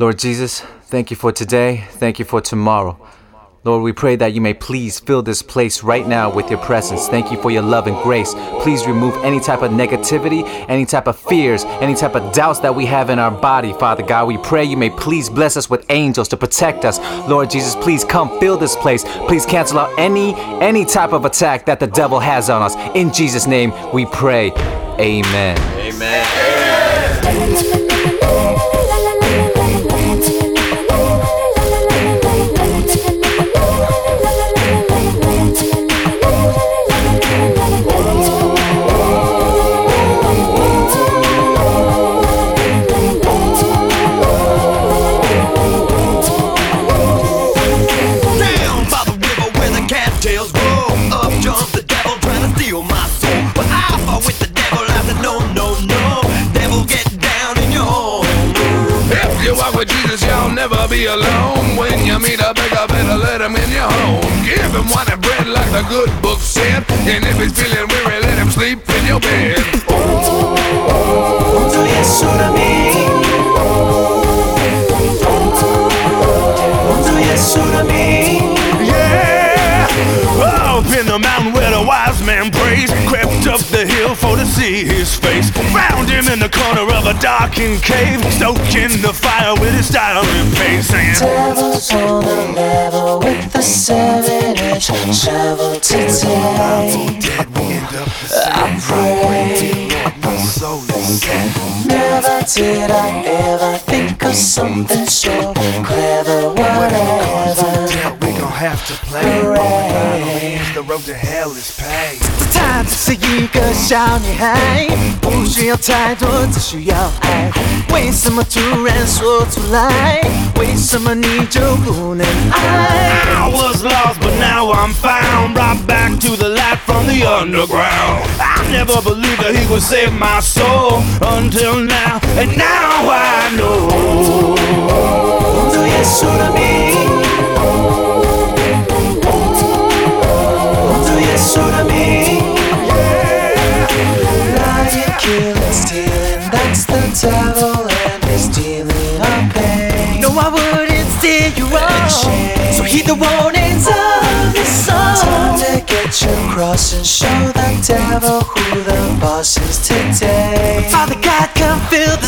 Lord Jesus, thank you for today. Thank you for tomorrow. Lord, we pray that you may please fill this place right now with your presence. Thank you for your love and grace. Please remove any type of negativity, any type of fears, any type of doubts that we have in our body, Father God. We pray you may please bless us with angels to protect us. Lord Jesus, please come fill this place. Please cancel out any type of attack that the devil has on us. In Jesus' name we pray. Amen. Amen. Never be alone. When you meet a beggar, better let him in your home. Give him wine and bread like the good book said. And if he's feeling weary, let him sleep in your bed. Up in the mountain where the wise man prays, crept up the hill for to see his face. Found him in the corner of a darkened cave, stoking the fire with his diamond paste, saying, Devil's on the level with the 7-inch shovel today. I pray. Never did I ever think of something so clever, whatever. We gon' have to play. The road to hell is paved. 她只是一个小女孩，不需要太多，只需要爱。为什么突然说出来？为什么你就不能爱 I was lost but now I'm found, brought back to the light from the underground. I never believed that he would save my soul until now, and now I know. 主耶稣的名，主耶稣的名。Lying, killing, stealing, that's the devil and he's dealing our pain. No, I wouldn't steer you wrong, so heed the warnings of the song. Time to get your cross and show the devil who the boss is today. Father God, come fill